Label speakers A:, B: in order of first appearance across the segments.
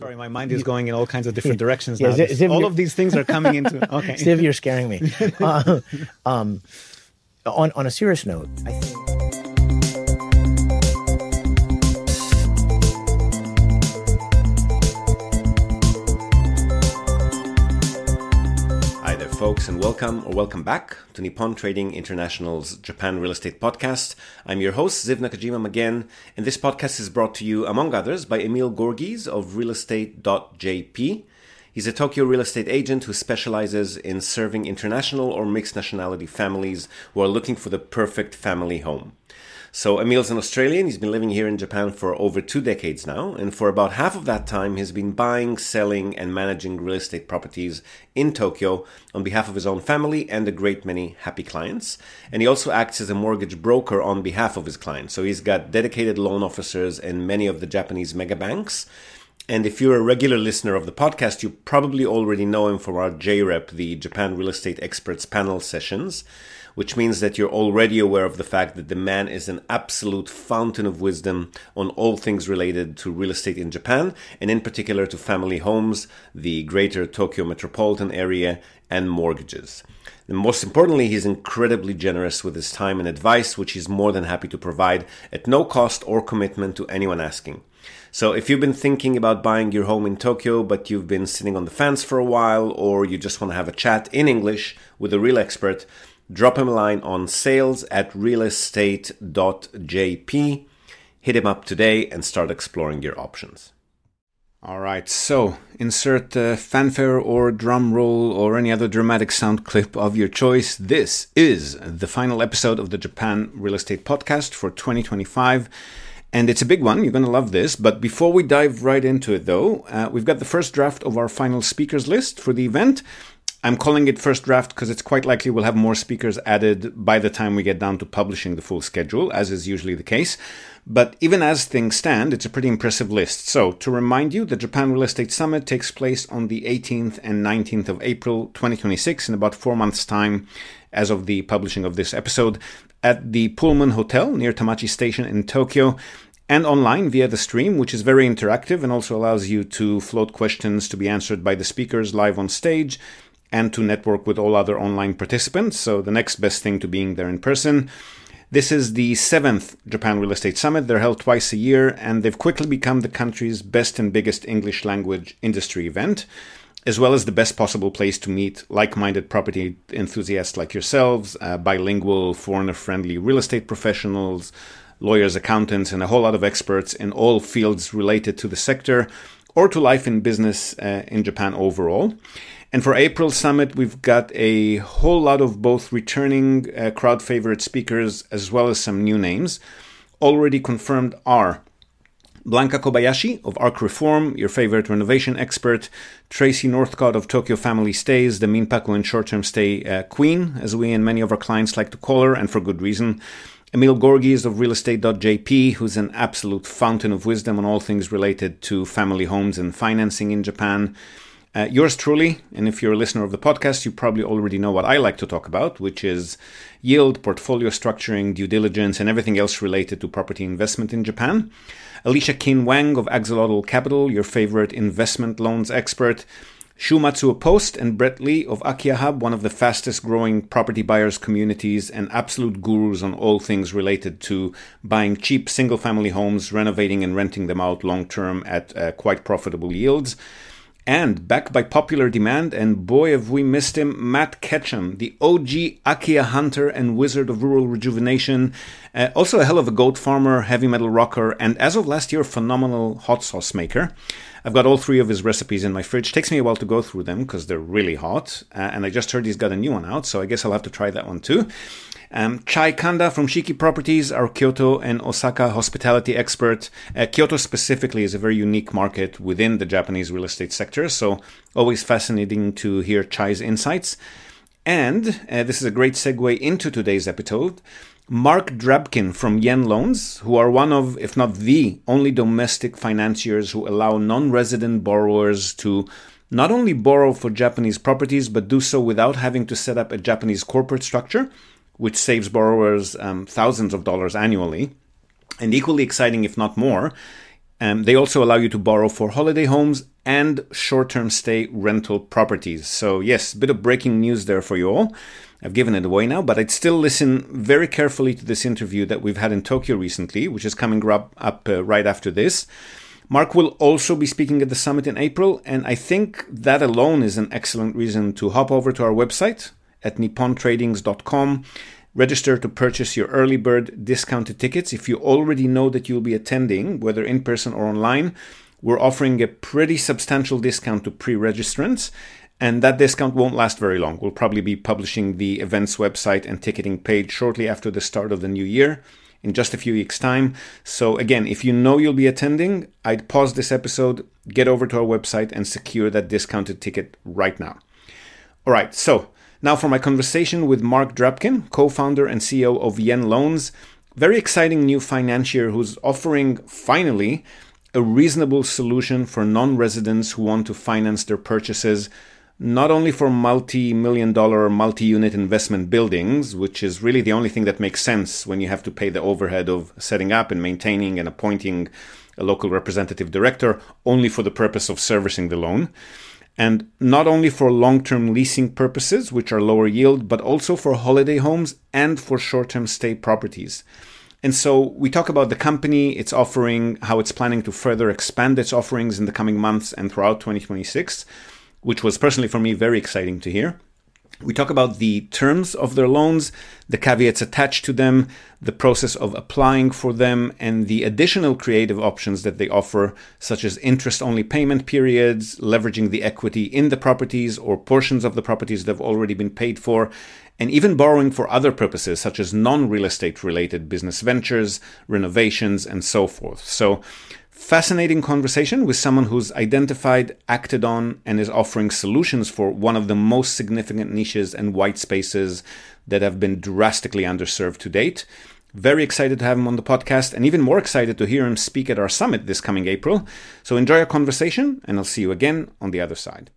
A: Sorry, my mind is going in all kinds of different directions
B: Yeah,
A: now.
B: Ziv,
A: all of these things are coming into... Okay.
B: Ziv, you're scaring me. On a serious note, I think...
C: Hi there, folks, and welcome back to Nippon Trading International's Japan Real Estate Podcast. I'm your host, Ziv Nakajima again, and this podcast is brought to you, among others, by Emil Gorgies of realestate.jp. He's a Tokyo real estate agent who specializes in serving international or mixed nationality families who are looking for the perfect family home. So Emil's an Australian. He's been living here in Japan for over 2 decades now, and for about half of that time he's been buying, selling, and managing real estate properties in Tokyo on behalf of his own family and a great many happy clients. And he also acts as a mortgage broker on behalf of his clients. So he's got dedicated loan officers in many of the Japanese mega banks. And if you're a regular listener of the podcast, you probably already know him from our JREP, the Japan Real Estate Experts Panel sessions, which means that you're already aware of the fact that the man is an absolute fountain of wisdom on all things related to real estate in Japan, and in particular to family homes, the greater Tokyo metropolitan area, and mortgages. And most importantly, he's incredibly generous with his time and advice, which he's more than happy to provide at no cost or commitment to anyone asking. So if you've been thinking about buying your home in Tokyo, but you've been sitting on the fence for a while, or you just want to have a chat in English with a real expert, drop him a line on sales@realestate.jp. Hit him up today and start exploring your options. All right, so insert fanfare or drum roll or any other dramatic sound clip of your choice. This is the final episode of the Japan Real Estate Podcast for 2025. And it's a big one. You're going to love this. But before we dive right into it, though, we've got the first draft of our final speakers list for the event. I'm calling it first draft because it's quite likely we'll have more speakers added by the time we get down to publishing the full schedule, as is usually the case. But even as things stand, it's a pretty impressive list. So to remind you, the Japan Real Estate Summit takes place on the 18th and 19th of April 2026 in about 4 months' time as of the publishing of this episode at the Pullman Hotel near Tamachi Station in Tokyo, and online via the stream, which is very interactive and also allows you to float questions to be answered by the speakers live on stage and to network with all other online participants. So the next best thing to being there in person. This is the 7th Japan Real Estate Summit. They're held twice a year, and they've quickly become the country's best and biggest English language industry event, as well as the best possible place to meet like-minded property enthusiasts like yourselves, bilingual, foreigner-friendly real estate professionals, lawyers, accountants, and a whole lot of experts in all fields related to the sector or to life and business in Japan overall. And for April's summit, we've got a whole lot of both returning crowd favorite speakers as well as some new names. Already confirmed are Blanca Kobayashi of Arc Reform, your favorite renovation expert, Tracy Northcott of Tokyo Family Stays, the Minpaku and short-term stay queen, as we and many of our clients like to call her, and for good reason. Emil Gorgies of realestate.jp, who's an absolute fountain of wisdom on all things related to family homes and financing in Japan. Yours truly, and if you're a listener of the podcast, you probably already know what I like to talk about, which is yield, portfolio structuring, due diligence, and everything else related to property investment in Japan. Alicia Kin Wang of Axolotl Capital, your favorite investment loans expert. Shu Matsuo Post and Brett Lee of Akia Hub, one of the fastest growing property buyers communities and absolute gurus on all things related to buying cheap single family homes, renovating and renting them out long term at quite profitable yields. And back by popular demand, and boy have we missed him, Matt Ketchum, the OG Akia hunter and wizard of rural rejuvenation, also a hell of a goat farmer, heavy metal rocker, and as of last year, phenomenal hot sauce maker. I've got all 3 of his recipes in my fridge. Takes me a while to go through them because they're really hot. And I just heard he's got a new one out, so I guess I'll have to try that one too. Chai Kanda from Shiki Properties, our Kyoto and Osaka hospitality expert. Kyoto specifically is a very unique market within the Japanese real estate sector, so always fascinating to hear Chai's insights. And this is a great segue into today's episode. Mark Drabkin from Yen Loans, who are one of, if not the only domestic financiers who allow non-resident borrowers to not only borrow for Japanese properties, but do so without having to set up a Japanese corporate structure, which saves borrowers thousands of dollars annually. And equally exciting, if not more, they also allow you to borrow for holiday homes and short-term stay rental properties. So yes, a bit of breaking news there for you all. I've given it away now, but I'd still listen very carefully to this interview that we've had in Tokyo recently, which is coming up right after this. Mark will also be speaking at the summit in April, and I think that alone is an excellent reason to hop over to our website at nippontradings.com. Register to purchase your early bird discounted tickets. If you already know that you'll be attending, whether in person or online, we're offering a pretty substantial discount to pre-registrants, and that discount won't last very long. We'll probably be publishing the events website and ticketing page shortly after the start of the new year, in just a few weeks' time. So again, if you know you'll be attending, I'd pause this episode, get over to our website and secure that discounted ticket right now. All right, so now for my conversation with Mark Drapkin, co-founder and CEO of Yen Loans, very exciting new financier who's offering, finally, a reasonable solution for non-residents who want to finance their purchases, not only for multi-million-dollar, multi-unit investment buildings, which is really the only thing that makes sense when you have to pay the overhead of setting up and maintaining and appointing a local representative director, only for the purpose of servicing the loan. And not only for long-term leasing purposes, which are lower yield, but also for holiday homes and for short-term stay properties. And so we talk about the company, its offering, how it's planning to further expand its offerings in the coming months and throughout 2026, which was personally for me very exciting to hear. We talk about the terms of their loans, the caveats attached to them, the process of applying for them, and the additional creative options that they offer, such as interest-only payment periods, leveraging the equity in the properties or portions of the properties that have already been paid for, and even borrowing for other purposes, such as non-real estate related business ventures, renovations, and so forth. So, fascinating conversation with someone who's identified, acted on, and is offering solutions for one of the most significant niches and white spaces that have been drastically underserved to date. Very excited to have him on the podcast, and even more excited to hear him speak at our summit this coming April. So enjoy our conversation, and I'll see you again on the other side.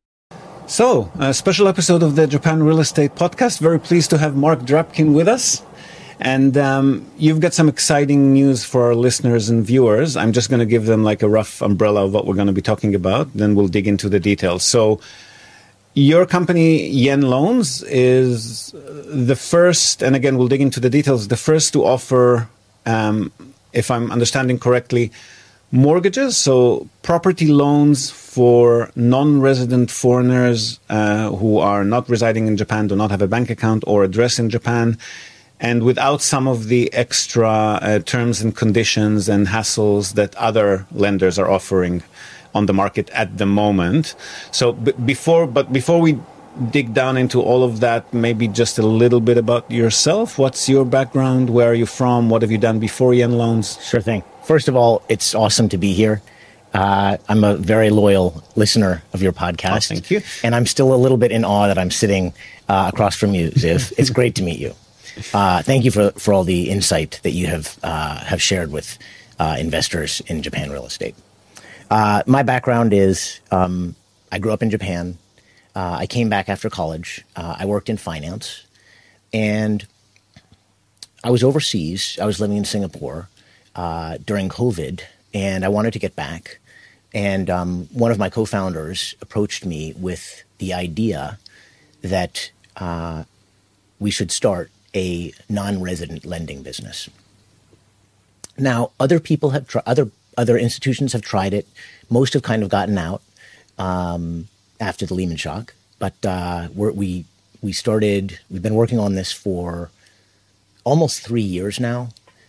C: So, a special episode of the Japan Real Estate Podcast. Very pleased to have Mark Drapkin with us. And you've got some exciting news for our listeners and viewers. I'm just going to give them like a rough umbrella of what we're going to be talking about. Then we'll dig into the details. So your company, Yen Loans, is the first, and again, we'll dig into the details, the first to offer, if I'm understanding correctly, mortgages, so property loans for non-resident foreigners who are not residing in Japan, do not have a bank account or address in Japan, and without some of the extra terms and conditions and hassles that other lenders are offering on the market at the moment. So before we dig down into all of that, maybe just a little bit about yourself. What's your background? Where are you from? What have you done before Yen Loans?
B: Sure thing. First of all, it's awesome to be here. I'm a very loyal listener of your podcast.
A: Oh, thank you.
B: And I'm still a little bit in awe that I'm sitting across from you, Ziv. It's great to meet you. Thank you for all the insight that you have shared with investors in Japan real estate. My background is I grew up in Japan. I came back after college. I worked in finance, and I was overseas. I was living in Singapore during COVID, and I wanted to get back. And one of my co-founders approached me with the idea that we should start a non-resident lending business. Now, other people have other institutions have tried it. Most have kind of gotten out after the Lehman shock. But we've been working on this for almost 3 years now.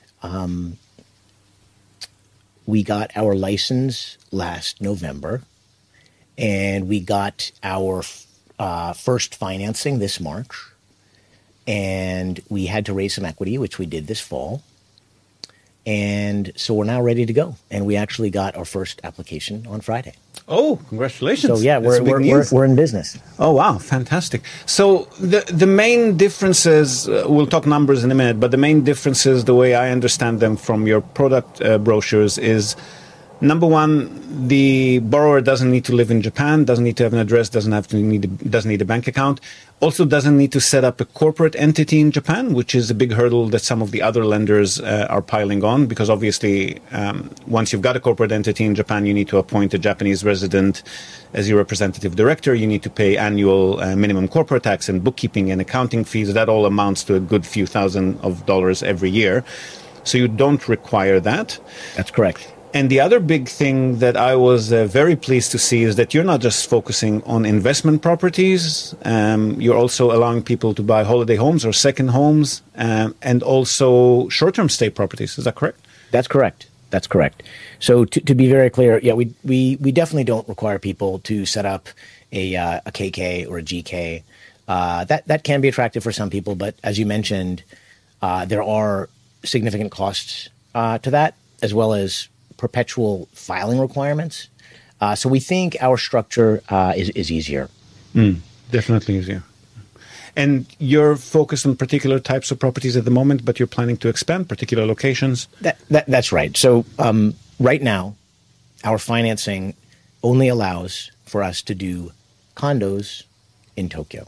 B: We got our license last November, and we got our first financing this March. And we had to raise some equity, which we did this fall. And so we're now ready to go. And we actually got our first application on Friday.
A: Oh, congratulations.
B: So yeah, we're in business.
A: Oh, wow. Fantastic. So the main differences, we'll talk numbers in a minute, but the main differences, the way I understand them from your product brochures, is Number one, the borrower doesn't need to live in Japan, doesn't need to have an address, doesn't need a bank account. Also doesn't need to set up a corporate entity in Japan, which is a big hurdle that some of the other lenders are piling on, because obviously once you've got a corporate entity in Japan, you need to appoint a Japanese resident as your representative director. You need to pay annual minimum corporate tax and bookkeeping and accounting fees. That all amounts to a good few thousand of dollars every year. So you don't require that.
B: That's correct.
A: And the other big thing that I was very pleased to see is that you're not just focusing on investment properties. You're also allowing people to buy holiday homes or second homes and also short-term stay properties. Is that correct?
B: That's correct. That's correct. So to be very clear, yeah, we definitely don't require people to set up a KK or a GK. That can be attractive for some people, but as you mentioned, there are significant costs to that, as well as perpetual filing requirements. So we think our structure is easier.
A: Definitely easier. And you're focused on particular types of properties at the moment, but you're planning to expand particular locations?
B: That's right. So right now, our financing only allows for us to do condos in Tokyo.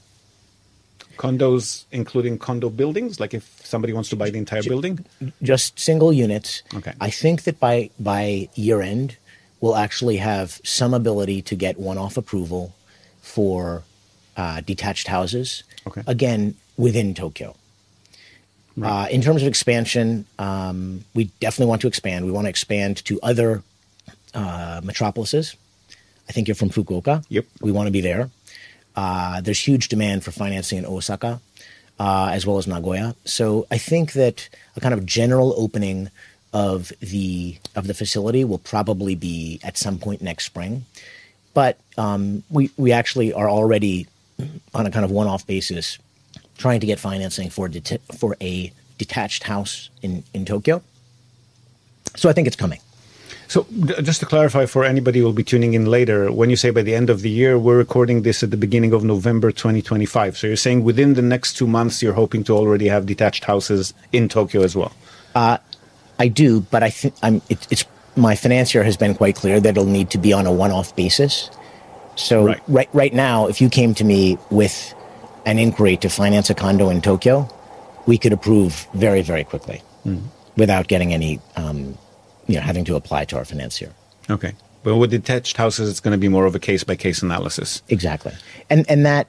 A: Condos including condo buildings? Like if somebody wants to buy the entire building?
B: Just single units.
A: Okay.
B: I think that by year end, we'll actually have some ability to get one-off approval for detached houses.
A: Okay.
B: Again, within Tokyo. Right. In terms of expansion, we definitely want to expand. We want to expand to other metropolises. I think you're from Fukuoka.
A: Yep.
B: We want to be there. There's huge demand for financing in Osaka, as well as Nagoya. So I think that a kind of general opening of the facility will probably be at some point next spring. But we actually are already on a kind of one-off basis trying to get financing for a detached house in Tokyo. So I think it's coming.
A: So just to clarify for anybody who will be tuning in later, when you say by the end of the year, we're recording this at the beginning of November 2025. So you're saying within the next 2 months, you're hoping to already have detached houses in Tokyo as well?
B: I do, but I think it's my financier has been quite clear that it'll need to be on a one-off basis. So right now, if you came to me with an inquiry to finance a condo in Tokyo, we could approve very, very quickly without getting any having to apply to our financier.
A: Okay. But with detached houses, it's going to be more of a case-by-case analysis.
B: Exactly. And that,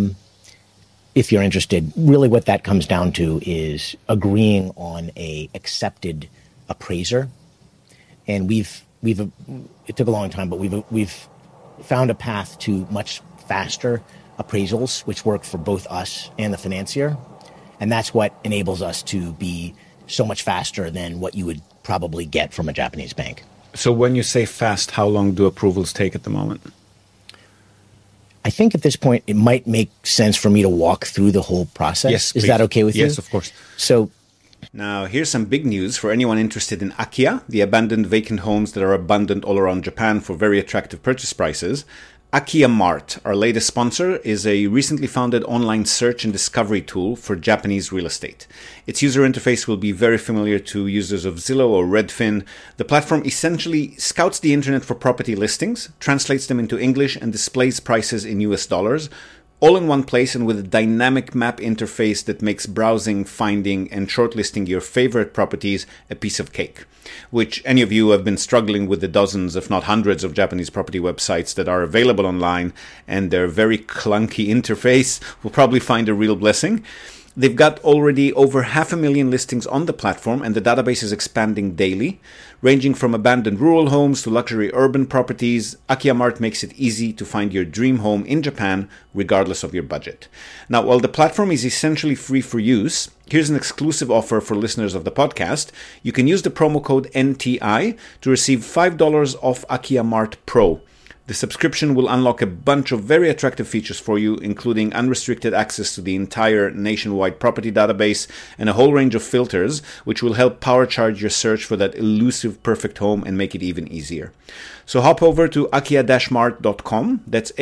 B: if you're interested, really what that comes down to is agreeing on a accepted appraiser. And it took a long time, but we've found a path to much faster appraisals, which work for both us and the financier. And that's what enables us to be so much faster than what you would probably get from a Japanese bank.
A: So when you say fast, how long do approvals take at the moment?
B: I think at this point, it might make sense for me to walk through the whole process.
A: Yes, please.
B: Is that okay with you?
A: Yes, of course.
B: So
C: now, here's some big news for anyone interested in Akiya, the abandoned vacant homes that are abundant all around Japan for very attractive purchase prices. Akiya Mart, our latest sponsor, is a recently founded online search and discovery tool for Japanese real estate. Its user interface will be very familiar to users of Zillow or Redfin. The platform essentially scouts the internet for property listings, translates them into English, and displays prices in US dollars, all in one place and with a dynamic map interface that makes browsing, finding, and shortlisting your favorite properties a piece of cake. Which any of you who have been struggling with the dozens, if not hundreds, of Japanese property websites that are available online and their very clunky interface will probably find a real blessing. They've got already over 500,000 listings on the platform, and the database is expanding daily. Ranging from abandoned rural homes to luxury urban properties, Akiya Mart makes it easy to find your dream home in Japan, regardless of your budget. Now, while the platform is essentially free for use, here's an exclusive offer for listeners of the podcast. You can use the promo code NTI to receive $5 off Akiya Mart Pro. The subscription will unlock a bunch of very attractive features for you, including unrestricted access to the entire nationwide property database and a whole range of filters, which will help power charge your search for that elusive perfect home and make it even easier. So hop over to akiya-mart.com. That's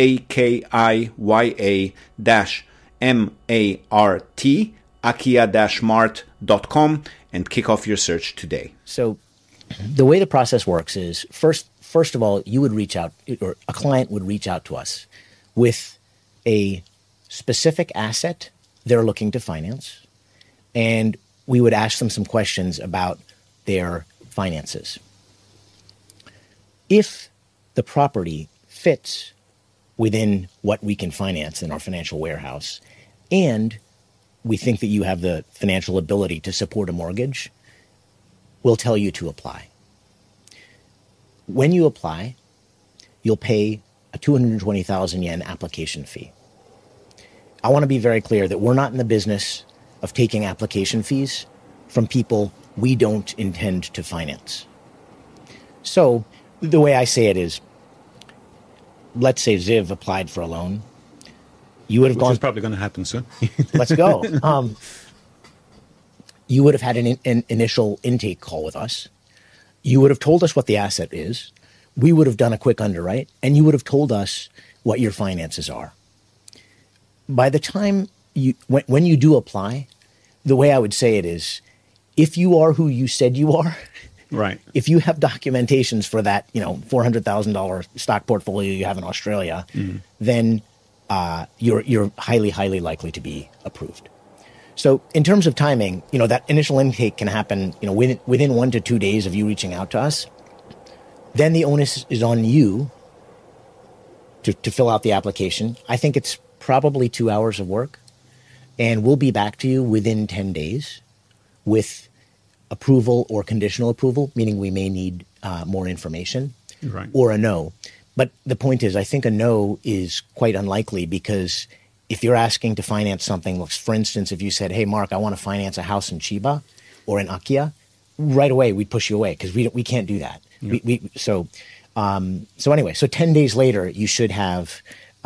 C: AKIYA-MART, akiya-mart.com, and kick off your search today.
B: So the way the process works is first of all, you would reach out, or a client would reach out to us with a specific asset they're looking to finance, and we would ask them some questions about their finances. If the property fits within what we can finance in our financial warehouse, and we think that you have the financial ability to support a mortgage, we'll tell you to apply. When you apply, you'll pay a 220,000 yen application fee. I want to be very clear that we're not in the business of taking application fees from people we don't intend to finance. So the way I say it is, let's say Ziv applied for a loan. You would have gone.
A: Which is probably going to happen soon.
B: Let's go. You would have had an initial intake call with us. You would have told us what the asset is. We would have done a quick underwrite, and you would have told us what your finances are. By the time when you do apply, the way I would say it is, if you are who you said you are,
A: right?
B: If you have documentations for that, $400,000 stock portfolio you have in Australia, then you're highly, highly likely to be approved. So in terms of timing, that initial intake can happen, within 1 to 2 days of you reaching out to us. Then the onus is on you to fill out the application. I think it's probably 2 hours of work, and we'll be back to you within 10 days with approval or conditional approval, meaning we may need more information,
A: right,
B: or a no. But the point is, I think a no is quite unlikely, because if you're asking to finance something, for instance, if you said, hey, Mark, I want to finance a house in Chiba or in Akiya, right away we'd push you away because we can't do that. Yep. So anyway, 10 days later, you should have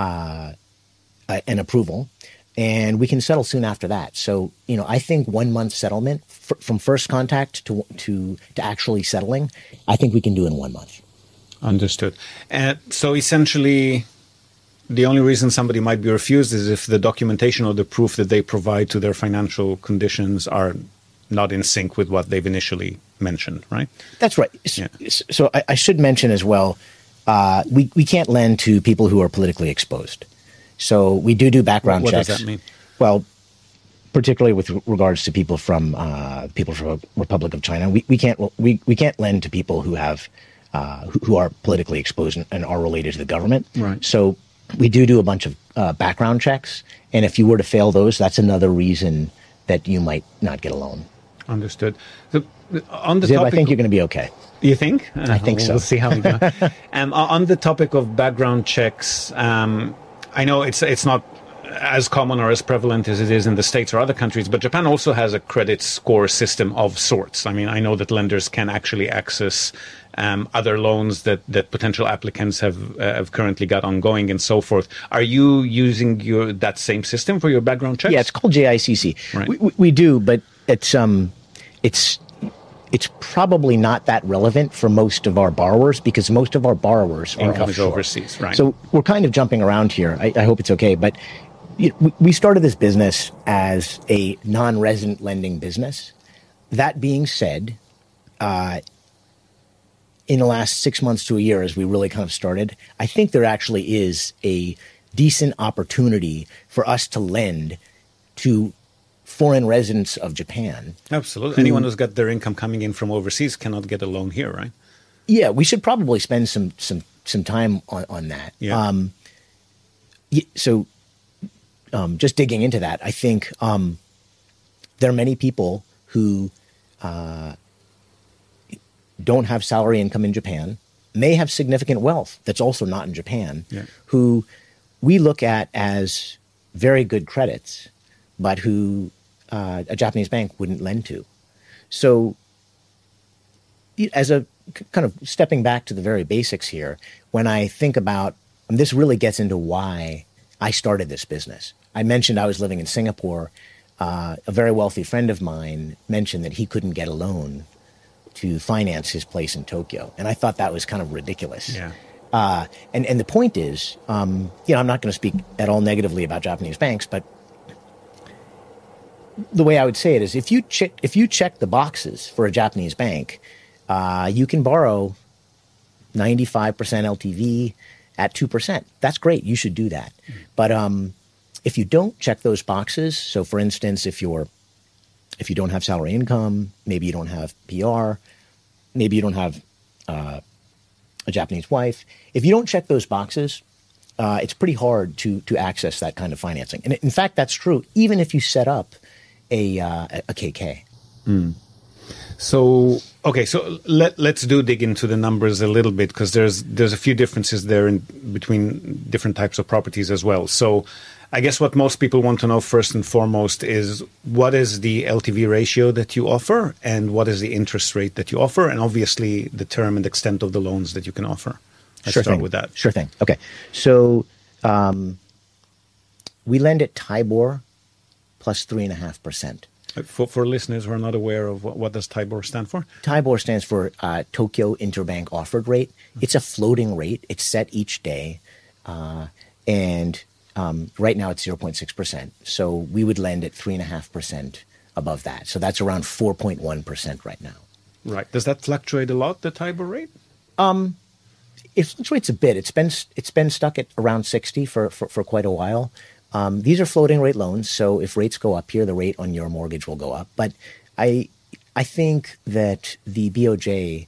B: an approval, and we can settle soon after that. So, I think 1 month settlement from first contact to actually settling, I think we can do in 1 month.
A: Understood. So essentially, the only reason somebody might be refused is if the documentation or the proof that they provide to their financial conditions are not in sync with what they've initially mentioned, right?
B: That's right.
A: Yeah.
B: So I should mention as well, we can't lend to people who are politically exposed. So we do background checks.
A: What does that mean?
B: Well, particularly with regards to people from Republic of China, we can't lend to people who have who are politically exposed and are related to the government.
A: Right.
B: So we do a bunch of background checks, and if you were to fail those, that's another reason that you might not get a loan.
A: Understood. So on the
B: Ziv,
A: topic,
B: I think you're going to be okay.
A: You think?
B: I think so.
A: We'll see how we go. On the topic of background checks, I know it's not as common or as prevalent as it is in the States or other countries, but Japan also has a credit score system of sorts. I mean, I know that lenders can actually access other loans that potential applicants have currently got ongoing and so forth. Are you using that same system for your background checks?
B: Yeah, it's called JICC.
A: Right.
B: We do, but it's probably not that relevant for most of our borrowers, because most of our borrowers are
A: income
B: offshore.
A: is overseas, right?
B: So we're kind of jumping around here. I hope it's okay, but we started this business as a non-resident lending business. That being said, in the last 6 months to a year, as we really kind of started, I think there actually is a decent opportunity for us to lend to foreign residents of Japan.
A: Absolutely. Anyone who's got their income coming in from overseas cannot get a loan here, right?
B: Yeah, we should probably spend some time on that.
A: Yeah.
B: So just digging into that, I think there are many people who don't have salary income in Japan, may have significant wealth that's also not in Japan, who we look at as very good credits, but who a Japanese bank wouldn't lend to. So as a kind of stepping back to the very basics here, when I think about, and this really gets into why I started this business. I mentioned I was living in Singapore. A very wealthy friend of mine mentioned that he couldn't get a loan to finance his place in Tokyo. And I thought that was kind of ridiculous.
A: Yeah.
B: And the point is, I'm not going to speak at all negatively about Japanese banks, but the way I would say it is, if you check the boxes for a Japanese bank, you can borrow 95% LTV at 2%. That's great. You should do that. But if you don't check those boxes, so for instance, if you don't have salary income, maybe you don't have PR, maybe you don't have a Japanese wife, if you don't check those boxes, it's pretty hard to access that kind of financing. And in fact, that's true even if you set up a KK.
A: So let's dig into the numbers a little bit, because there's a few differences there between different types of properties as well. So I guess what most people want to know first and foremost is, what is the LTV ratio that you offer, and what is the interest rate that you offer, and obviously the term and extent of the loans that you can offer. Let's start with that.
B: Sure thing. Okay. So we lend at TIBOR plus 3.5%.
A: For listeners who are not aware of what does TIBOR stand for?
B: TIBOR stands for Tokyo Interbank Offered Rate. It's a floating rate. It's set each day. And right now it's 0.6%. So we would lend at 3.5% above that. So that's around 4.1% right now.
A: Right. Does that fluctuate a lot, the TIBOR rate?
B: It fluctuates a bit. It's been stuck at around 60 for quite a while. These are floating rate loans, so if rates go up here, the rate on your mortgage will go up. But I think that the BOJ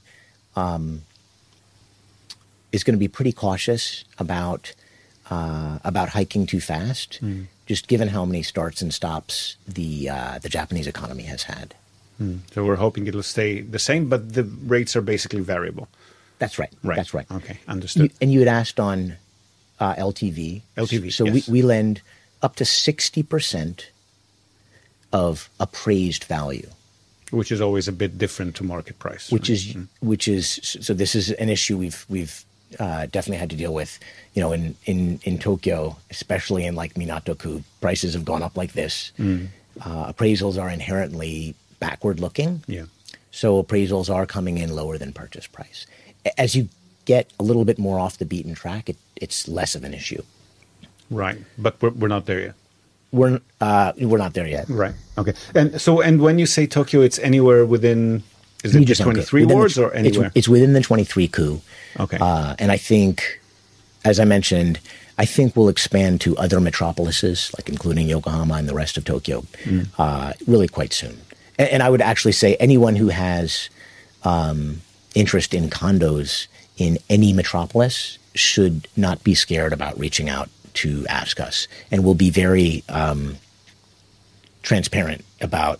B: is going to be pretty cautious about hiking too fast, just given how many starts and stops the Japanese economy has had.
A: So we're hoping it'll stay the same, but the rates are basically variable.
B: That's right. That's right.
A: Okay, understood.
B: And you had asked on LTV. So
A: yes.
B: we lend up to 60% of appraised value,
A: which is always a bit different to market price.
B: Which is so. This is an issue we've definitely had to deal with. You know, in Tokyo, especially in like Minato-ku, prices have gone up like this. Appraisals are inherently backward looking.
A: Yeah.
B: So appraisals are coming in lower than purchase price. As you get a little bit more off the beaten track, it's less of an issue.
A: Right, but we're not there yet.
B: We're not there yet.
A: Right. Okay. And when you say Tokyo, it's anywhere within. Is it just 23 wards or anywhere?
B: It's within the 23-ku.
A: Okay.
B: And I think, as I mentioned, I think we'll expand to other metropolises, like including Yokohama and the rest of Tokyo, really quite soon. And I would actually say anyone who has interest in condos in any metropolis should not be scared about reaching out to ask us. And we'll be very transparent about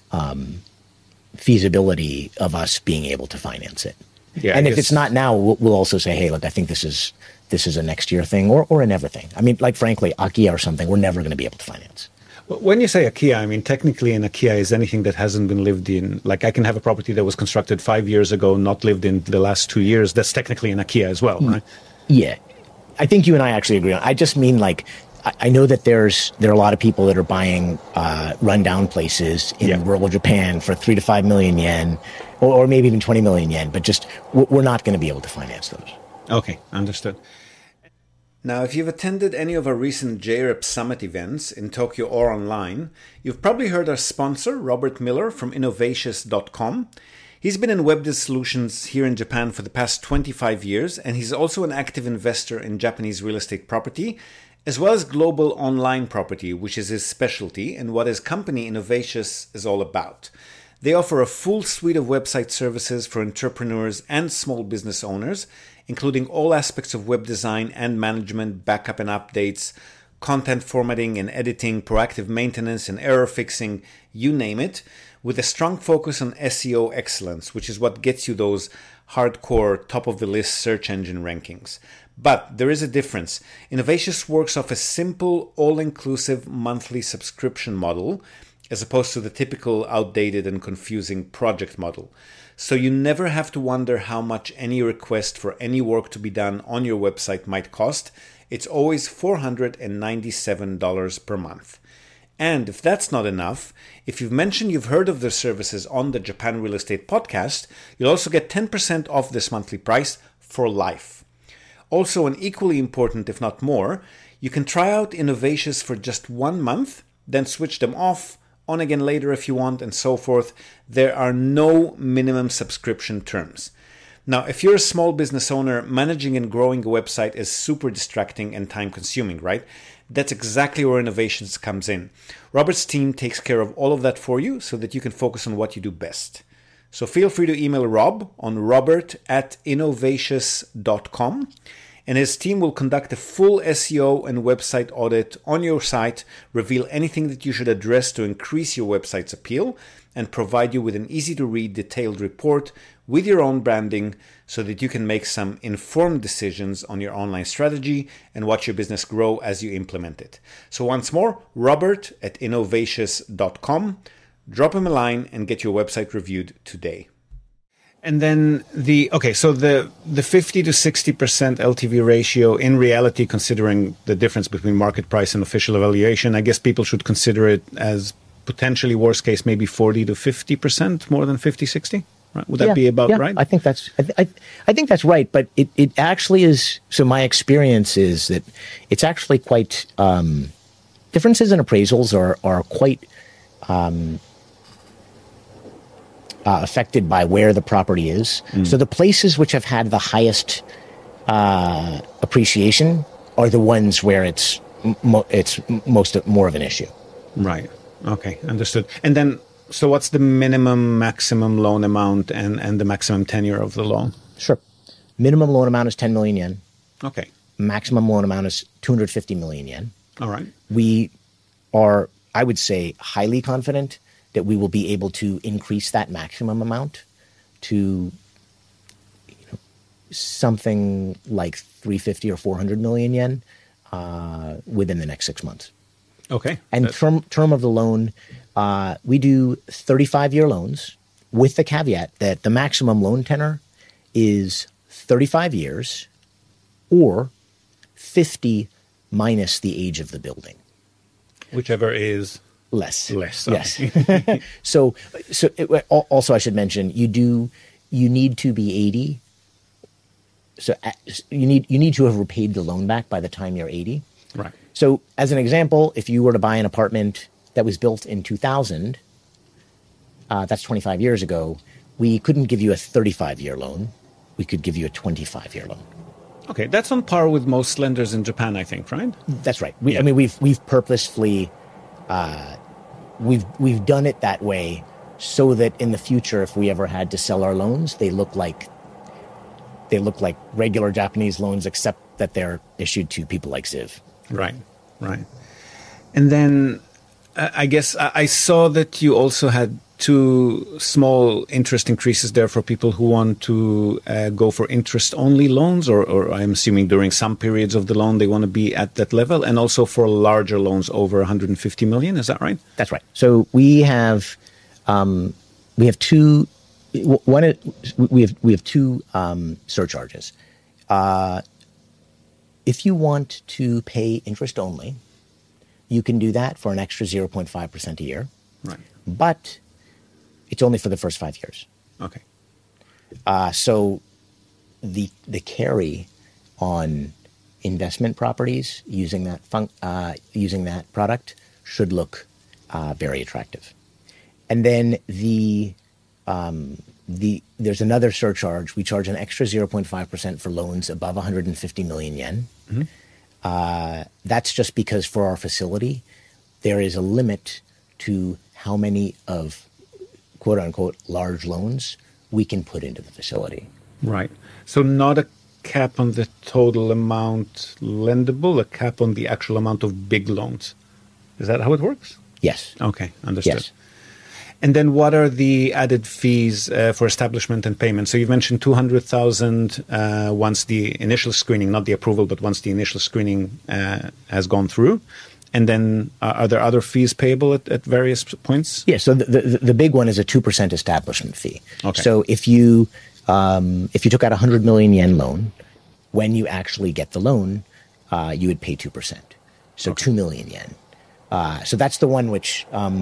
B: feasibility of us being able to finance it.
A: Yeah,
B: and if it's not now, we'll also say, hey, look, I think this is a next year thing or a never thing. I mean, like, frankly, Akiya or something, we're never going to be able to finance.
A: When you say Akiya, I mean, technically an Akiya is anything that hasn't been lived in. Like, I can have a property that was constructed 5 years ago, not lived in the last 2 years. That's technically an Akiya as well, right?
B: Yeah. I think you and I actually agree on. I just mean, like, I know that there are a lot of people that are buying rundown places in rural Japan for 3 to 5 million yen, or maybe even 20 million yen, but just we're not going to be able to finance those.
A: Okay, understood.
C: Now, if you've attended any of our recent JREP Summit events in Tokyo or online, you've probably heard our sponsor, Robert Miller from Innovatious.com. He's been in web solutions here in Japan for the past 25 years, and he's also an active investor in Japanese real estate property, as well as global online property, which is his specialty and what his company Innovatious is all about. They offer a full suite of website services for entrepreneurs and small business owners, including all aspects of web design and management, backup and updates, content formatting and editing, proactive maintenance and error fixing, you name it, with a strong focus on SEO excellence, which is what gets you those hardcore top-of-the-list search engine rankings. But there is a difference. Innovatious works off a simple, all-inclusive monthly subscription model, as opposed to the typical outdated and confusing project model. So you never have to wonder how much any request for any work to be done on your website might cost. It's always $497 per month. And if that's not enough, if you've mentioned you've heard of their services on the Japan Real Estate Podcast, you'll also get 10% off this monthly price for life. Also, and equally important, if not more, you can try out Innovatious for just 1 month, then switch them off on again later if you want, and so forth. There are no minimum subscription terms. Now, if you're a small business owner, managing and growing a website is super distracting and time consuming, right? That's exactly where Innovations comes in. Robert's team takes care of all of that for you so that you can focus on what you do best. So feel free to email Rob on robert@innovations.com, and his team will conduct a full SEO and website audit on your site, reveal anything that you should address to increase your website's appeal, and provide you with an easy-to-read, detailed report with your own branding so that you can make some informed decisions on your online strategy and watch your business grow as you implement it. So once more, robert@innovations.com. Drop him a line and get your website reviewed today.
A: And then the 50 to 60% LTV ratio, in reality, considering the difference between market price and official evaluation, I guess people should consider it as potentially worst case, maybe 40 to 50%, more than 50, 60? Right? Would that be about right?
B: I think that's right. But it actually is. So my experience is that it's actually quite, differences in appraisals are quite, affected by where the property is. So the places which have had the highest appreciation are the ones where it's more of an issue.
A: Right. Okay. Understood. And then, so what's the minimum, maximum loan amount and the maximum tenure of the loan?
B: Sure. Minimum loan amount is 10 million yen.
A: Okay.
B: Maximum loan amount is 250 million yen.
A: All right.
B: We are, I would say, highly confident that we will be able to increase that maximum amount to something like 350 or 400 million yen within the next 6 months.
A: Okay.
B: And term of the loan, we do 35-year loans with the caveat that the maximum loan tenor is 35 years or 50 minus the age of the building.
A: Whichever is
B: less.
A: Yes.
B: So also I should mention you need to be 80. So you need to have repaid the loan back by the time you're 80.
A: Right.
B: So as an example, if you were to buy an apartment that was built in 2000, that's 25 years ago, we couldn't give you a 35-year loan. We could give you a 25-year loan.
A: Okay, that's on par with most lenders in Japan, I think, right?
B: That's right. I mean, we've purposefully we've done it that way so that in the future, if we ever had to sell our loans, they look like regular Japanese loans, except that they're issued to people like Ziv.
A: Right. And then I guess I saw that you also had 2 small interest increases there for people who want to go for interest-only loans, or I'm assuming during some periods of the loan they want to be at that level, and also for larger loans over 150 million. Is that right?
B: That's right. So we have 2. We have 2 surcharges. If you want to pay interest only, you can do that for an extra 0.5% a year.
A: Right.
B: But it's only for the first 5 years.
A: Okay.
B: So the carry on investment properties using that product should look very attractive. And then there's another surcharge. We charge an extra 0.5% for loans above 150 million yen. Mm-hmm. That's just because for our facility, there is a limit to how many of quote unquote large loans we can put into the facility.
A: Right. So not a cap on the total amount lendable, a cap on the actual amount of big loans. Is that how it works?
B: Yes.
A: Okay, understood.
B: Yes.
A: And then what are the added fees for establishment and payment? So you've mentioned 200,000 once the initial screening, not the approval, but once the initial screening has gone through. And then are there other fees payable at various points?
B: Yeah, so the big one is a 2% establishment fee.
A: Okay.
B: So if you took out a 100 million yen loan, when you actually get the loan, you would pay 2%. So okay. 2 million yen. So that's the one which...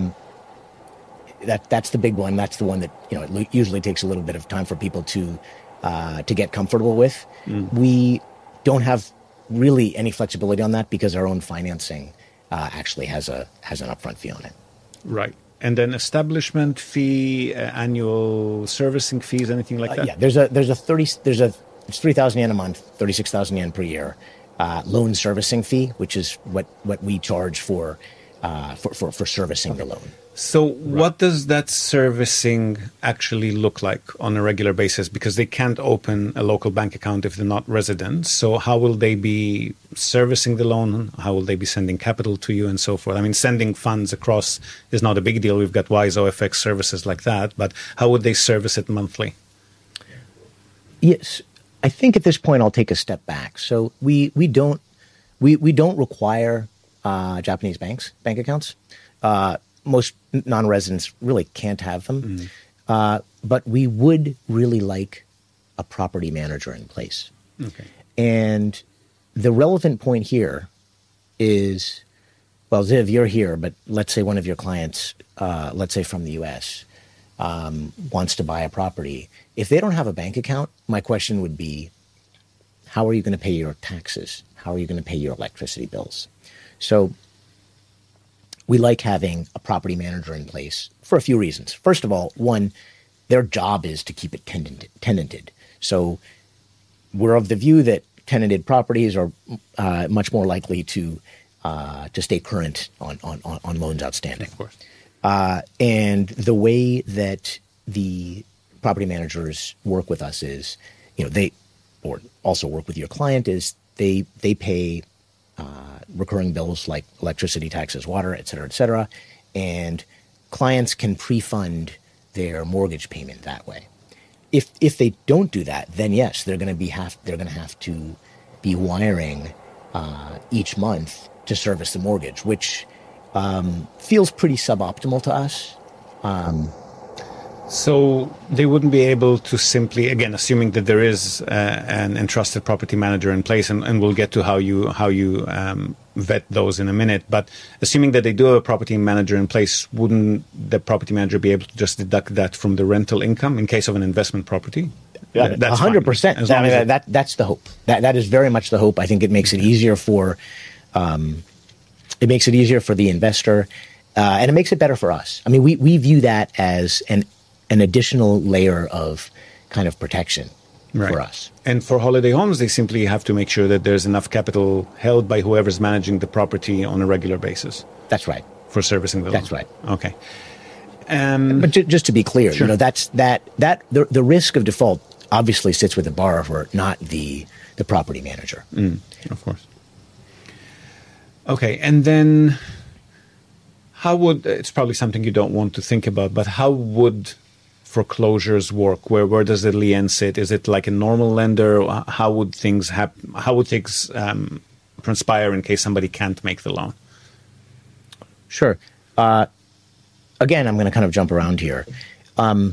B: That's the big one. That's the one that it usually takes a little bit of time for people to get comfortable with. Mm. We don't have really any flexibility on that because our own financing actually has an upfront fee on it.
A: Right. And then establishment fee, annual servicing fees, anything like that?
B: Yeah, it's 3,000 yen a month, 36,000 yen per year, loan servicing fee, which is what we charge for servicing the loan.
A: So what does that servicing actually look like on a regular basis? Because they can't open a local bank account if they're not residents. So how will they be servicing the loan? How will they be sending capital to you and so forth? I mean, sending funds across is not a big deal. We've got Wise OFX services like that. But how would they service it monthly?
B: Yes, I think at this point I'll take a step back. So we don't require Japanese bank accounts. Most non-residents really can't have them. But we would really like a property manager in place.
A: Okay.
B: And the relevant point here is, well, Ziv, you're here, but let's say one of your clients, let's say from the US, wants to buy a property. If they don't have a bank account, my question would be, how are you going to pay your taxes? How are you going to pay your electricity bills? So we like having a property manager in place for a few reasons. First of all, one, their job is to keep it tenanted. So we're of the view that tenanted properties are much more likely to stay current on loans outstanding.
A: Of course.
B: And the way that the property managers work with us is, they, or also work with your client, is they pay recurring bills like electricity, taxes, water, et cetera, and clients can pre-fund their mortgage payment that way. If they don't do that, then yes, they're going to have to be wiring each month to service the mortgage, which feels pretty suboptimal to us.
A: So they wouldn't be able to simply, again, assuming that there is an entrusted property manager in place, and we'll get to how you vet those in a minute. But assuming that they do have a property manager in place, wouldn't the property manager be able to just deduct that from the rental income in case of an investment property?
B: Yeah, 100%. I mean, that's the hope. That is very much the hope. I think it makes it easier for the investor, and it makes it better for us. I mean, we view that as an additional layer of kind of protection for us.
A: And for holiday homes, they simply have to make sure that there's enough capital held by whoever's managing the property on a regular basis.
B: That's right.
A: For servicing the loan.
B: That's right.
A: Okay.
B: But just to be clear,
A: sure.
B: The risk of default obviously sits with the borrower, not the property manager.
A: Of course. Okay, and then it's probably something you don't want to think about, but how would foreclosures work? Where does the lien sit? Is it like a normal lender? How would things happen? How would things transpire in case somebody can't make the loan?
B: Sure. Again, I'm going to kind of jump around here. The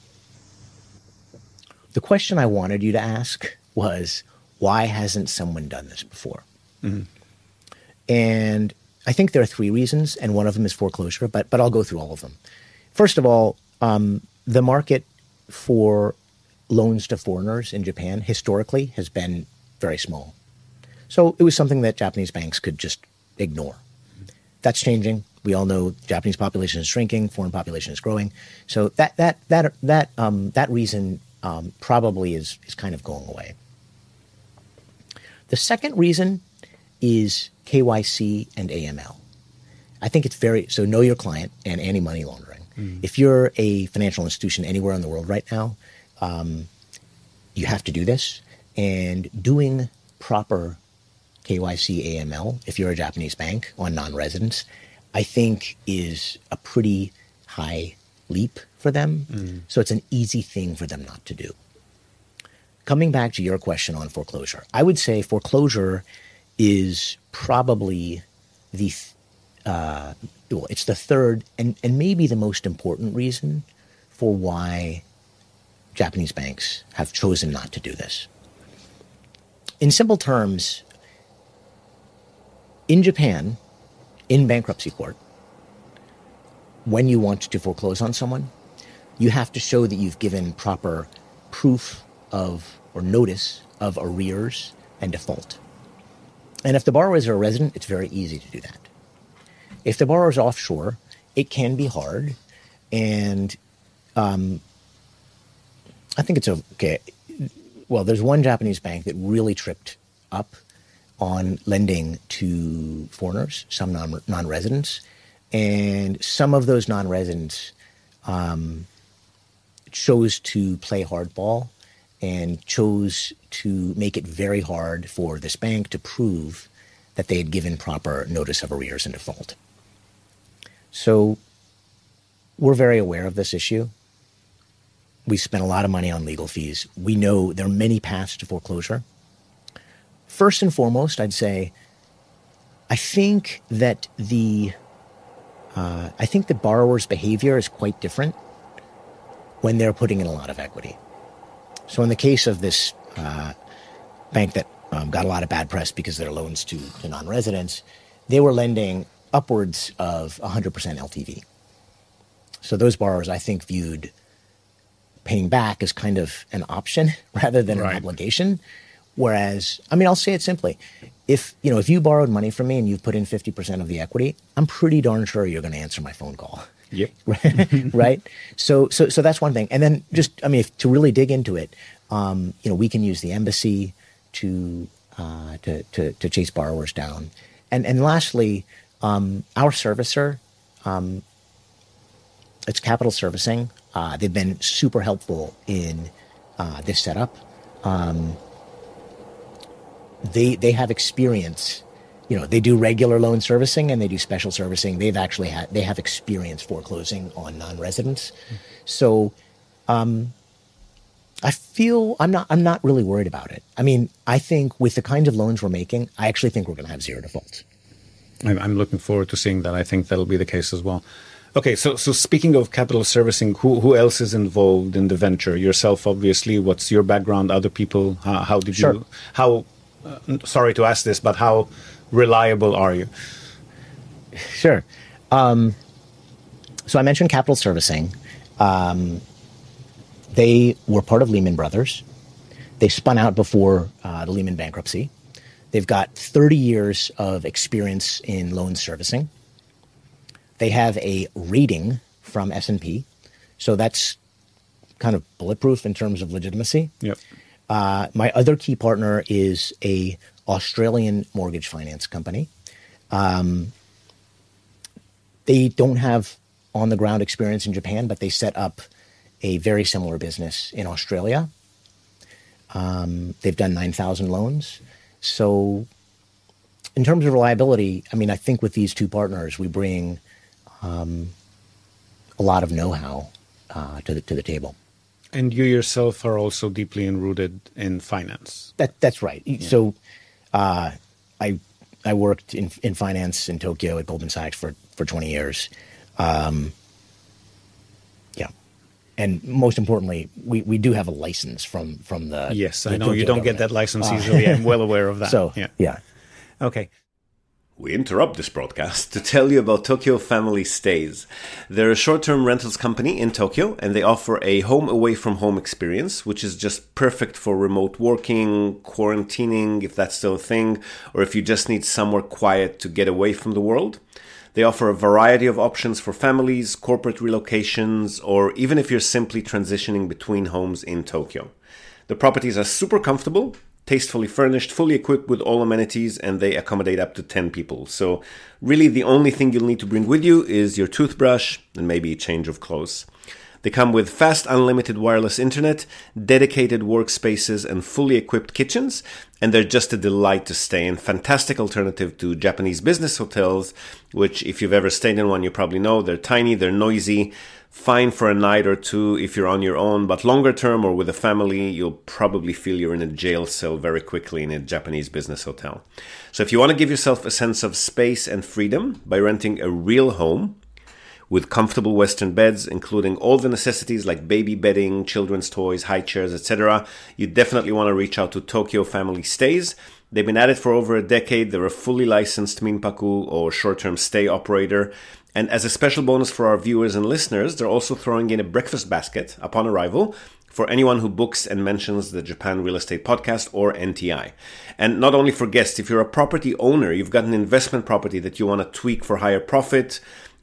B: question I wanted you to ask was, why hasn't someone done this before? Mm-hmm. And I think there are three reasons, and one of them is foreclosure, but I'll go through all of them. First of all, the market for loans to foreigners in Japan historically has been very small. So it was something that Japanese banks could just ignore. That's changing. We all know the Japanese population is shrinking, foreign population is growing. So that reason probably is kind of going away. The second reason is KYC and AML. I think it's so know your client and anti-money laundering. If you're a financial institution anywhere in the world right now, you have to do this. And doing proper KYC AML, if you're a Japanese bank on non-residents, I think is a pretty high leap for them. So it's an easy thing for them not to do. Coming back to your question on foreclosure, I would say foreclosure is probably it's the third and maybe the most important reason for why Japanese banks have chosen not to do this. In simple terms, in Japan, in bankruptcy court, when you want to foreclose on someone, you have to show that you've given proper proof of or notice of arrears and default. And if the borrower is a resident, it's very easy to do that. If the borrower is offshore it can be hard. And I think it's okay. Well, there's one Japanese bank that really tripped up on lending to foreigners, some non-residents. And some of those non-residents chose to play hardball and chose to make it very hard for this bank to prove that they had given proper notice of arrears and default. So we're very aware of this issue. We spent a lot of money on legal fees. We know there are many paths to foreclosure. First and foremost, I'd say, I think that the borrower's behavior is quite different when they're putting in a lot of equity. So in the case of this bank that got a lot of bad press because of their loans to non-residents, they were lending upwards of 100% LTV. So those borrowers, I think, viewed paying back as kind of an option rather than an obligation. Whereas, I mean, I'll say it simply. If you borrowed money from me and you've put in 50% of the equity, I'm pretty darn sure you're going to answer my phone call.
A: Yep.
B: Right. So that's one thing. And then to really dig into it, we can use the embassy to chase borrowers down. And lastly, our servicer, it's Capital Servicing. They've been super helpful in this setup. They have experience. They do regular loan servicing and they do special servicing. They have experience foreclosing on non-residents. So, I feel I'm not really worried about it. I mean, I think with the kind of loans we're making, I actually think we're going to have zero defaults.
A: I'm looking forward to seeing that. I think that'll be the case as well. Okay, so speaking of Capital Servicing, who else is involved in the venture? Yourself, obviously. What's your background? Other people? How did you? How? Sorry to ask this, but how reliable are you?
B: Sure. So I mentioned Capital Servicing. They were part of Lehman Brothers. They spun out before the Lehman bankruptcy. They've got 30 years of experience in loan servicing. They have a rating from S&P, so that's kind of bulletproof in terms of legitimacy.
A: Yep.
B: My other key partner is a Australian mortgage finance company. They don't have on-the-ground experience in Japan, but they set up a very similar business in Australia. They've done 9,000 loans. So in terms of reliability, I mean, I think with these two partners, we bring a lot of know-how to the table.
A: And you yourself are also deeply enrooted in finance.
B: That's right. Yeah. So I worked in finance in Tokyo at Goldman Sachs for 20 years. Yeah. And most importantly, we do have a license from the...
A: Yes, I know you don't get that license easily. I'm well aware of that.
B: So, yeah.
A: Okay.
C: We interrupt this broadcast to tell you about Tokyo Family Stays. They're a short-term rentals company in Tokyo, and they offer a home away from home experience, which is just perfect for remote working, quarantining, if that's still a thing, or if you just need somewhere quiet to get away from the world. They offer a variety of options for families, corporate relocations, or even if you're simply transitioning between homes in Tokyo. The properties are super comfortable, tastefully furnished, fully equipped with all amenities, and they accommodate up to 10 people. So really the only thing you'll need to bring with you is your toothbrush and maybe a change of clothes. They come with fast unlimited wireless internet, dedicated workspaces, and fully equipped kitchens, and they're just a delight to stay in. Fantastic alternative to Japanese business hotels, which if you've ever stayed in one, you probably know they're tiny, they're noisy, fine for a night or two if you're on your own, but longer term or with a family, you'll probably feel you're in a jail cell very quickly in a Japanese business hotel. So if you want to give yourself a sense of space and freedom by renting a real home with comfortable Western beds, including all the necessities like baby bedding, children's toys, high chairs, etc., you definitely want to reach out to Tokyo Family Stays. They've been at it for over a decade. They're a fully licensed Minpaku or short-term stay operator. And as a special bonus for our viewers and listeners, they're also throwing in a breakfast basket upon arrival for anyone who books and mentions the Japan Real Estate Podcast or NTI. And not only for guests, if you're a property owner, you've got an investment property that you want to tweak for higher profit,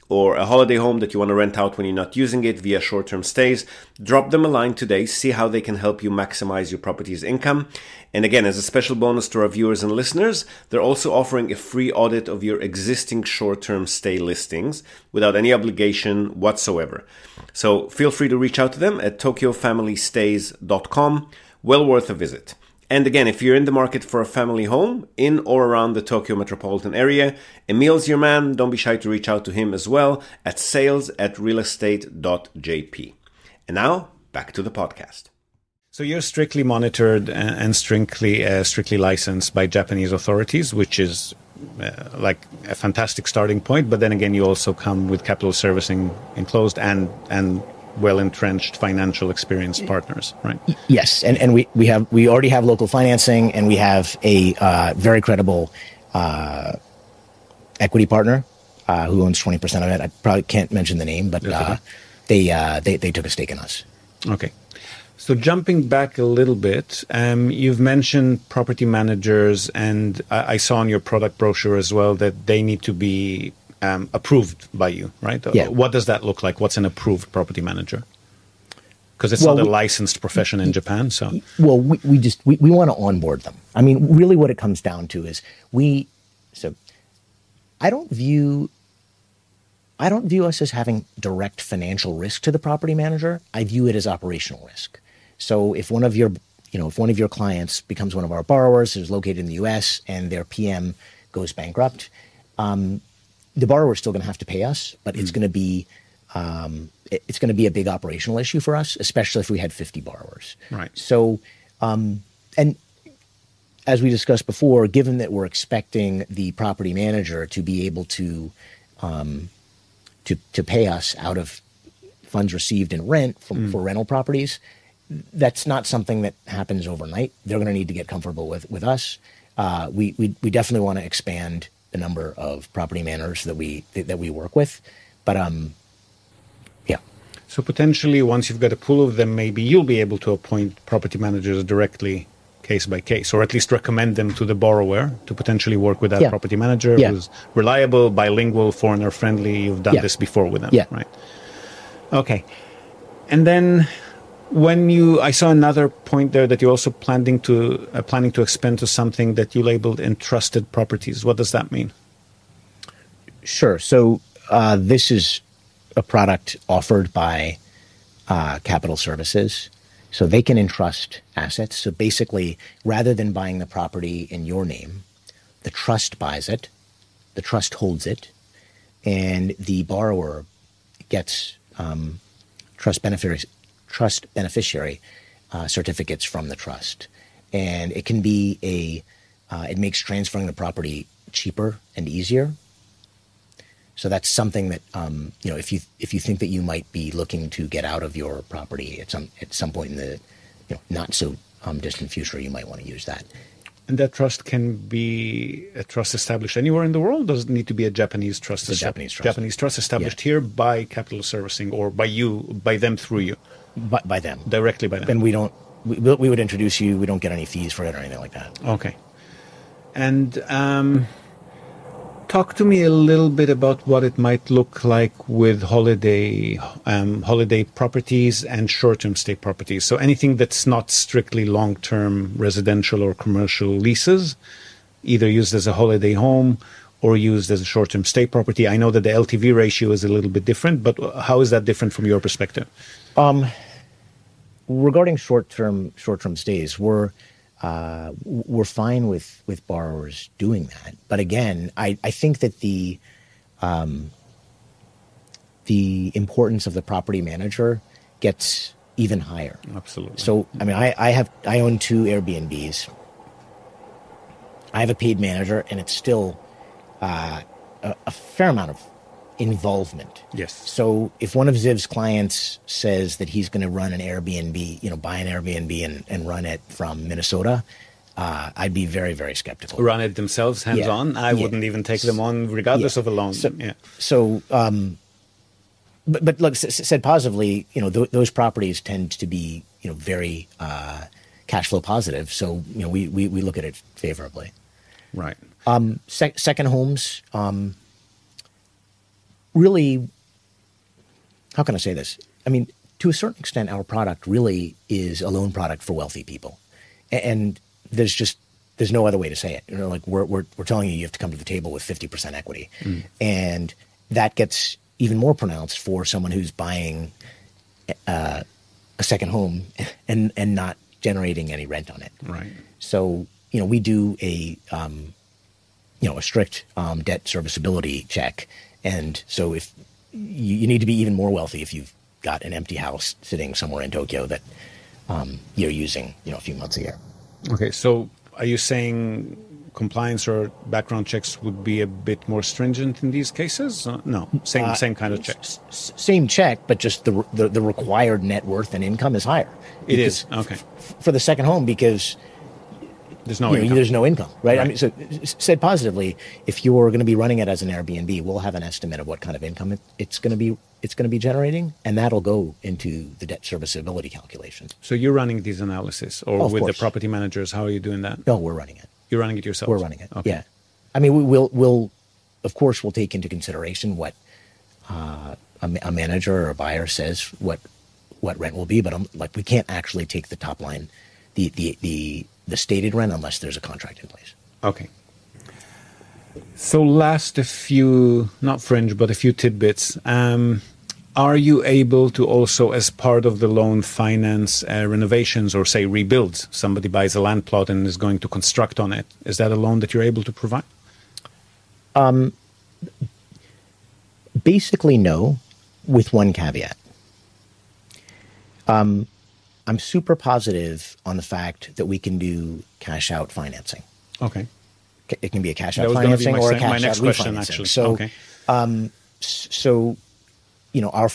C: or a holiday home that you want to rent out when you're not using it via short-term stays, drop them a line today, see how they can help you maximize your property's income. And again, as a special bonus to our viewers and listeners, they're also offering a free audit of your existing short-term stay listings without any obligation whatsoever. So feel free to reach out to them at tokyofamilystays.com. Well worth a visit. And again, if you're in the market for a family home in or around the Tokyo metropolitan area, Emil's your man. Don't be shy to reach out to him as well at sales@realestate.jp. And now, back to the podcast.
A: So you're strictly monitored and strictly licensed by Japanese authorities, which is like a fantastic starting point. But then again, you also come with capital servicing enclosed and well-entrenched financial experienced partners, right?
B: Yes, and we already have local financing, and we have a very credible equity partner who owns 20% of it. I probably can't mention the name, but they took a stake in us.
A: Okay. So jumping back a little bit, you've mentioned property managers, and I saw on your product brochure as well that they need to be approved by you, right?
B: Yeah.
A: What does that look like? What's an approved property manager? Because it's not a licensed profession in Japan. So,
B: well, we want to onboard them. I mean, really, what it comes down to is I don't view us as having direct financial risk to the property manager. I view it as operational risk. So if one of your clients becomes one of our borrowers who's located in the U.S. and their PM goes bankrupt, the borrower is still going to have to pay us, but it's going to be a big operational issue for us, especially if we had 50 borrowers.
A: Right.
B: So, and as we discussed before, given that we're expecting the property manager to be able to pay us out of funds received in rent for rental properties, that's not something that happens overnight. They're going to need to get comfortable with us. We definitely want to expand the number of property managers that we work with, but yeah.
A: So potentially, once you've got a pool of them, maybe you'll be able to appoint property managers directly, case by case, or at least recommend them to the borrower to potentially work with that property manager who's reliable, bilingual, foreigner friendly. You've done this before with them, right? Okay, and then I saw another point there that you're also planning to expand to something that you labeled entrusted properties. What does that mean?
B: Sure. So this is a product offered by Capital Services. So they can entrust assets. So basically, rather than buying the property in your name, the trust buys it, the trust holds it, and the borrower gets trust beneficiary certificates from the trust. And it can be it makes transferring the property cheaper and easier. So that's something that, if you think that you might be looking to get out of your property at some point in the not so distant future, you might want to use that.
A: And that trust can be a trust established anywhere in the world? Does it need to be a Japanese trust?
B: It's a Japanese trust.
A: Japanese trust established here by Capital Servicing, or by them through you?
B: By them.
A: Directly by them.
B: And we would introduce you. We don't get any fees for it or anything like that.
A: Okay. And talk to me a little bit about what it might look like with holiday properties and short-term stay properties. So anything that's not strictly long-term residential or commercial leases, either used as a holiday home or used as a short-term stay property. I know that the LTV ratio is a little bit different, but how is that different from your perspective?
B: Regarding short-term stays, we're fine with borrowers doing that. But again, I think that the importance of the property manager gets even higher.
A: Absolutely.
B: So, I mean, I own 2 Airbnbs. I have a paid manager, and it's still a fair amount of involvement.
A: Yes.
B: So if one of Ziv's clients says that he's going to run an Airbnb, buy an Airbnb and run it from Minnesota, I'd be very, very skeptical.
A: Run it themselves, hands-on? I wouldn't even take them on regardless of a loan.
B: But look, said positively, those properties tend to be, very cash flow positive. So, we look at it favorably.
A: Right.
B: Second homes, really, how can I say this? I mean, to a certain extent, our product really is a loan product for wealthy people. And there's no other way to say it. You know, like we're telling you have to come to the table with 50% equity. And that gets even more pronounced for someone who's buying a second home and not generating any rent on it.
A: Right.
B: So, you know, we do a strict debt serviceability check. And so if you need to be even more wealthy if you've got an empty house sitting somewhere in Tokyo that you're using, a few months a year.
A: Okay. So are you saying compliance or background checks would be a bit more stringent in these cases? No, same kind of checks.
B: Same check, but just the required net worth and income is higher.
A: It is okay
B: for the second home because
A: there's no income.
B: There's no income, right? I mean, so said positively, if you're going to be running it as an Airbnb, we'll have an estimate of what kind of income it's going to be generating, and that'll go into the debt serviceability calculation.
A: So you're running these analysis, or with the property managers? How are you doing that?
B: No, we're running it.
A: You're running it yourself?
B: We're running it.
A: Okay.
B: Yeah. I mean, we'll of course we'll take into consideration what a manager or a buyer says what rent will be, but we can't actually take the top line, the stated rent unless there's a contract in place.
A: Okay. So last a few, not fringe, but a few tidbits. Are you able to also, as part of the loan, finance renovations or, say, rebuilds? Somebody buys a land plot and is going to construct on it. Is that a loan that you're able to provide?
B: Basically, no, with one caveat. I'm super positive on the fact that we can do cash-out financing.
A: Okay.
B: It can be a cash-out financing or a cash-out refinancing. So,
A: okay.
B: So, our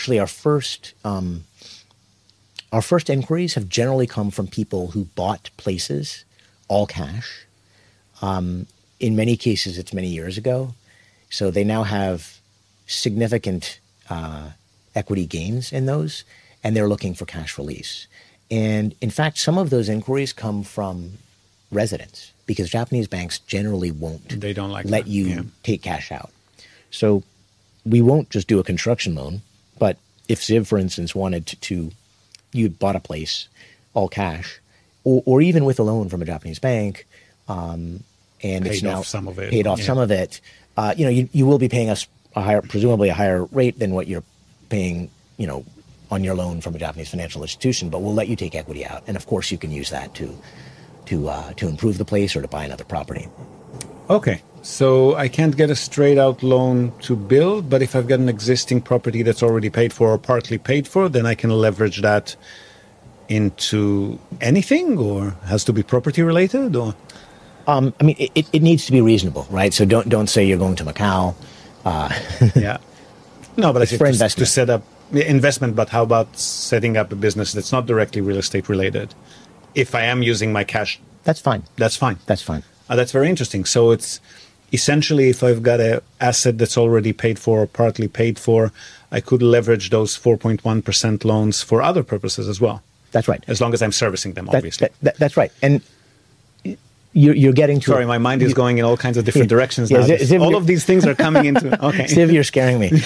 B: first inquiries have generally come from people who bought places all cash. In many cases, it's many years ago. So they now have significant equity gains in those, and they're looking for cash release. And in fact, some of those inquiries come from residents because Japanese banks generally won't let you take cash out. So we won't just do a construction loan, but if Ziv, for instance, wanted you bought a place all cash, or even with a loan from a Japanese bank, and it's now paid off some of it, you will be paying us presumably a higher rate than what you're paying, on your loan from a Japanese financial institution, but we'll let you take equity out. And of course you can use that to improve the place or to buy another property.
A: Okay. So I can't get a straight out loan to build, but if I've got an existing property that's already paid for or partly paid for, then I can leverage that into anything, or has to be property related, or?
B: I mean, it needs to be reasonable, right? So don't say you're going to Macau.
A: Yeah. No, but
B: it's for investment.
A: To set up investment, but how about setting up a business that's not directly real estate related? If I am using my cash.
B: That's fine.
A: That's fine.
B: That's fine.
A: That's very interesting. So it's essentially, if I've got an asset that's already paid for or partly paid for, I could leverage those 4.1% loans for other purposes as well.
B: That's right.
A: As long as I'm servicing them, obviously.
B: That's right. And you're getting to...
A: Sorry, my mind is going in all kinds of different directions now. Ziv, all of these things are coming into... Okay.
B: Ziv, you're scaring me.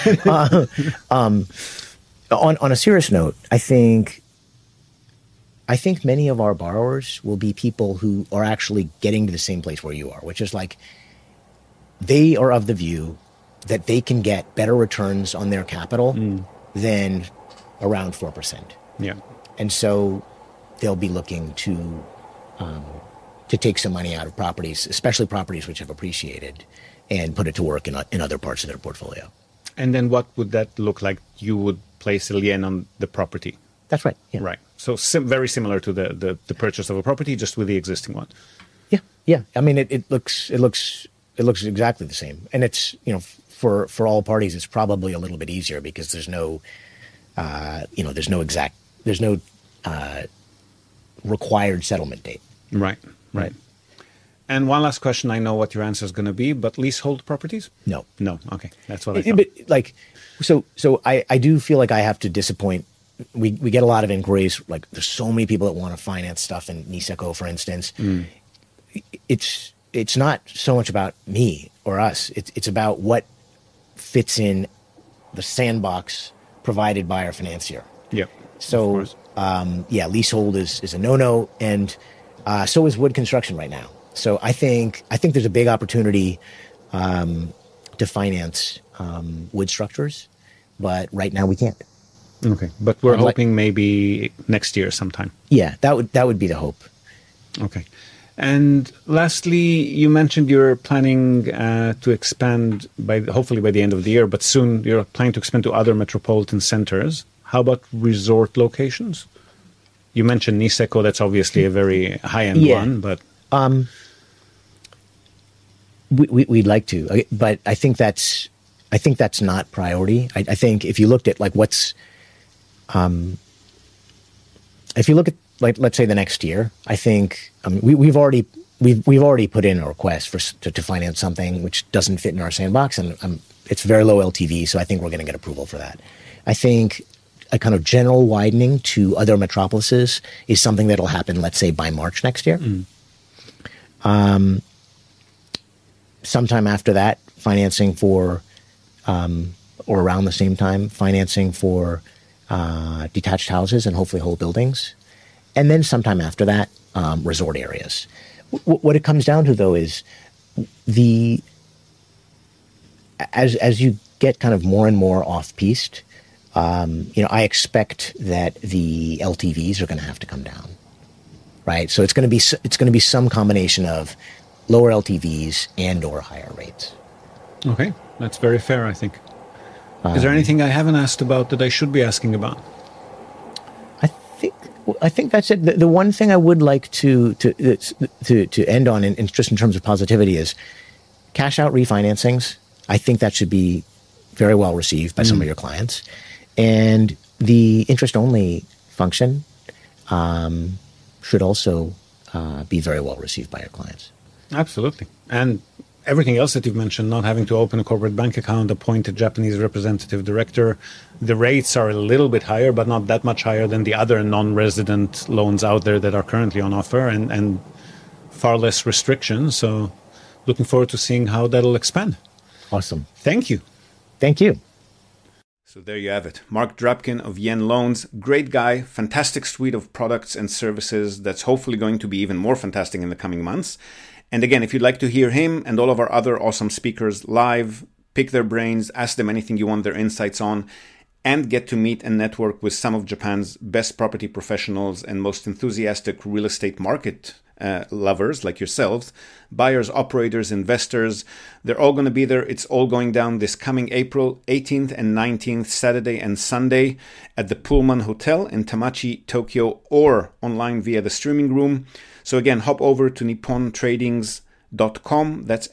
B: On a serious note, I think many of our borrowers will be people who are actually getting to the same place where you are, which is like they are of the view that they can get better returns on their capital than around 4%.
A: Yeah.
B: And so they'll be looking to take some money out of properties, especially properties which have appreciated, and put it to work in other parts of their portfolio.
A: And then what would that look like? You would place a lien on the property.
B: That's right. Yeah.
A: Right. So very similar to the purchase of a property, just with the existing one.
B: Yeah. Yeah. I mean, it looks exactly the same, and it's for all parties, it's probably a little bit easier because there's no required settlement date.
A: Right. Right. And one last question. I know what your answer is going to be, but leasehold properties?
B: No.
A: Okay. That's what I thought.
B: But so I do feel like I have to disappoint. We get a lot of inquiries. Like there's so many people that want to finance stuff in Niseko, for instance. It's not so much about me or us. It's about what fits in the sandbox provided by our financier.
A: Yeah.
B: So, leasehold is a no-no, and so is wood construction right now. So I think there's a big opportunity to finance wood structures, but right now we can't.
A: Okay, but we're hoping maybe next year sometime.
B: Yeah, that would be the hope.
A: Okay. And lastly, you mentioned you're planning to expand hopefully by the end of the year, but soon you're planning to expand to other metropolitan centers. How about resort locations? You mentioned Niseko. That's obviously a very high-end one, but
B: we'd like to, but I think that's not priority. I think if you looked at like if you look at, like, let's say the next year, I think we've already put in a request to finance something which doesn't fit in our sandbox, and it's very low LTV, so I think we're going to get approval for that. I think a kind of general widening to other metropolises is something that'll happen, let's say, by March next year. Sometime after that, financing for, or around the same time, financing for detached houses and hopefully whole buildings. And then sometime after that, resort areas. What it comes down to, though, is as you get kind of more and more off-piste, I expect that the LTVs are going to have to come down, right? So it's going to be some combination of lower LTVs and/or higher rates.
A: Okay, that's very fair, I think. Is there anything I haven't asked about that I should be asking about?
B: I think that's it. The one thing I would like to end on, in just in terms of positivity, is cash out refinancings. I think that should be very well received by some of your clients, and the interest only function should also be very well received by your clients.
A: Absolutely, and everything else that you've mentioned, not having to open a corporate bank account, appoint a Japanese representative director. The rates are a little bit higher, but not that much higher than the other non-resident loans out there that are currently on offer, and far less restrictions. So looking forward to seeing how that'll expand.
B: Awesome.
A: Thank you.
B: Thank you.
C: So there you have it. Mark Drapkin of Yen Loans. Great guy. Fantastic suite of products and services that's hopefully going to be even more fantastic in the coming months. And again, if you'd like to hear him and all of our other awesome speakers live, pick their brains, ask them anything you want their insights on, and get to meet and network with some of Japan's best property professionals and most enthusiastic real estate market lovers like yourselves, buyers, operators, investors, they're all going to be there. It's all going down this coming April 18th and 19th, Saturday and Sunday at the Pullman Hotel in Tamachi, Tokyo, or online via the streaming room. So again, hop over to nippontradings.com. That's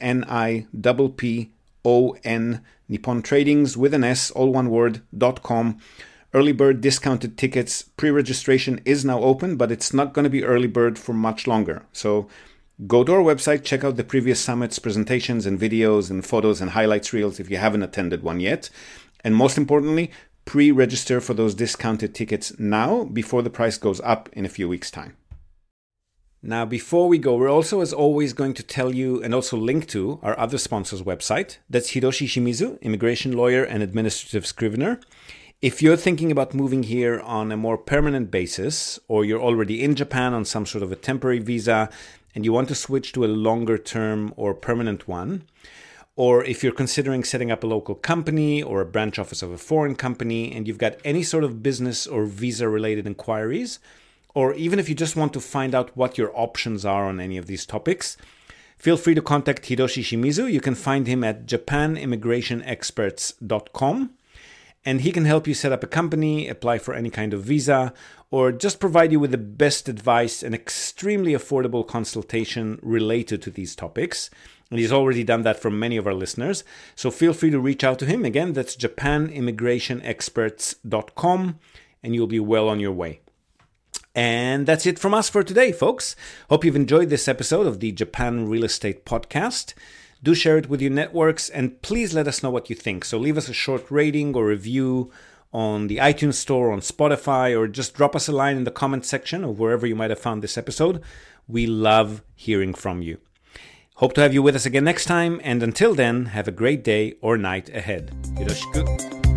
C: NIPPON, Nippon Tradings with an S, all one word, .com. Early bird discounted tickets. Pre-registration is now open, but it's not going to be early bird for much longer. So go to our website, check out the previous summits, presentations and videos and photos and highlights reels if you haven't attended one yet. And most importantly, pre-register for those discounted tickets now before the price goes up in a few weeks' time. Now, before we go, we're also, as always, going to tell you and also link to our other sponsor's website. That's Hiroshi Shimizu, immigration lawyer and administrative scrivener. If you're thinking about moving here on a more permanent basis, or you're already in Japan on some sort of a temporary visa and you want to switch to a longer term or permanent one, or if you're considering setting up a local company or a branch office of a foreign company and you've got any sort of business or visa-related inquiries, or even if you just want to find out what your options are on any of these topics, feel free to contact Hiroshi Shimizu. You can find him at japanimmigrationexperts.com, and he can help you set up a company, apply for any kind of visa, or just provide you with the best advice and extremely affordable consultation related to these topics. And he's already done that for many of our listeners. So feel free to reach out to him. Again, that's japanimmigrationexperts.com, and you'll be well on your way. And that's it from us for today, folks. Hope you've enjoyed this episode of the Japan Real Estate Podcast. Do share it with your networks, and please let us know what you think. So leave us a short rating or review on the iTunes Store, on Spotify, or just drop us a line in the comment section or wherever you might have found this episode. We love hearing from you. Hope to have you with us again next time, and until then, have a great day or night ahead. Yoroshiku.